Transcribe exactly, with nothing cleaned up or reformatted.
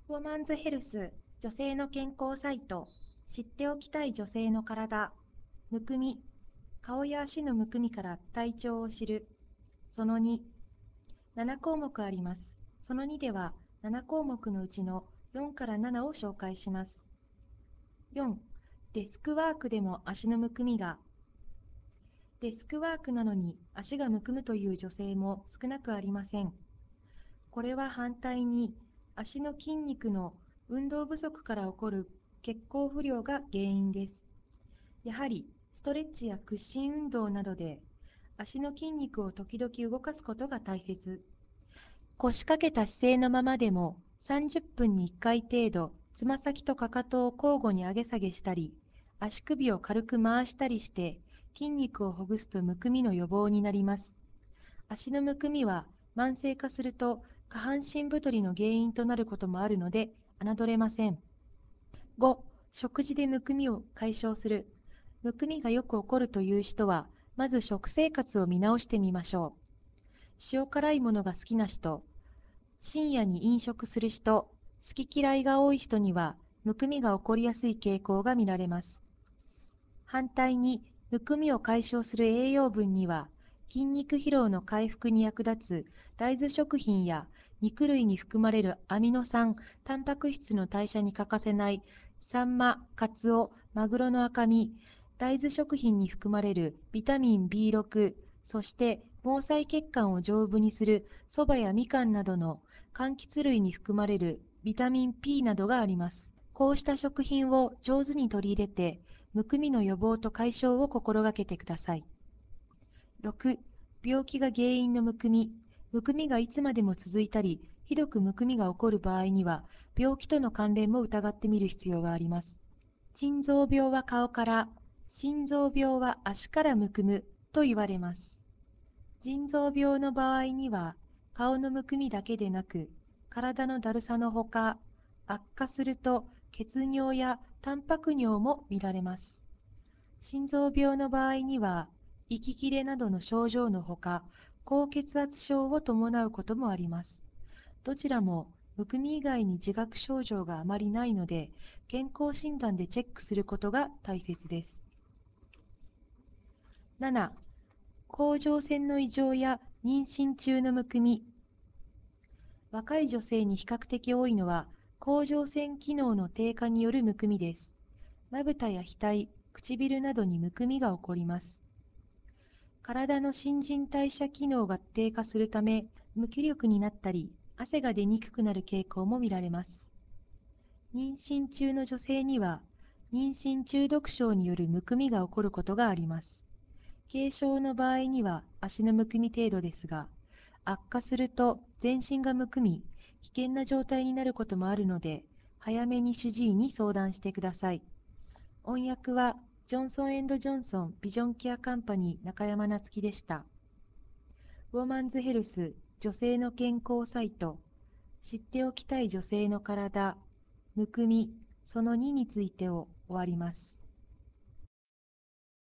ウォーマンズヘルス女性の健康サイト。知っておきたい女性の体。むくみ。顔や足のむくみから体調を知る。そのに。なな項目あります。そのにではなな項目のうちのよんからななを紹介します。よん、デスクワークでも足のむくみが。デスクワークなのに足がむくむという女性も少なくありません。これは反対に足の筋肉の運動不足から起こる血行不良が原因です。やはりストレッチや屈伸運動などで足の筋肉を時々動かすことが大切。腰掛けた姿勢のままでもさんじゅっぷんにいっかい程度、つま先とかかとを交互に上げ下げしたり、足首を軽く回したりして筋肉をほぐすとむくみの予防になります。足のむくみは慢性化すると下半身太りの原因となることもあるので侮れません。ご、食事でむくみを解消する。むくみがよく起こるという人は、まず食生活を見直してみましょう。塩辛いものが好きな人、深夜に飲食する人、好き嫌いが多い人には、むくみが起こりやすい傾向が見られます。反対に、むくみを解消する栄養分には、筋肉疲労の回復に役立つ大豆食品や肉類に含まれるアミノ酸、タンパク質の代謝に欠かせないサンマ、カツオ、マグロの赤身、大豆食品に含まれるビタミン ビーろく、そして毛細血管を丈夫にするそばやみかんなどの柑橘類に含まれるビタミン P などがあります。こうした食品を上手に取り入れて、むくみの予防と解消を心がけてください。ろく、病気が原因のむくみ。むくみがいつまでも続いたり、ひどくむくみが起こる場合には、病気との関連も疑ってみる必要があります。腎臓病は顔から、心臓病は足からむくむと言われます。腎臓病の場合には、顔のむくみだけでなく、体のだるさのほか、悪化すると血尿やタンパク尿も見られます。心臓病の場合には、息切れなどの症状のほか、高血圧症を伴うこともあります。どちらも、むくみ以外に自覚症状があまりないので、健康診断でチェックすることが大切です。なな、甲状腺の異常や妊娠中のむくみ。若い女性に比較的多いのは、甲状腺機能の低下によるむくみです。まぶたや額、唇などにむくみが起こります。体の新陳代謝機能が低下するため、無気力になったり、汗が出にくくなる傾向も見られます。妊娠中の女性には、妊娠中毒症によるむくみが起こることがあります。軽症の場合には足のむくみ程度ですが、悪化すると全身がむくみ、危険な状態になることもあるので、早めに主治医に相談してください。翻訳は、ジョンソン・ジョンソンビジョンケアカンパニー中山夏樹でした。ウォーマンズヘルス女性の健康サイト。知っておきたい女性の体、むくみ、そのにについてを終わります。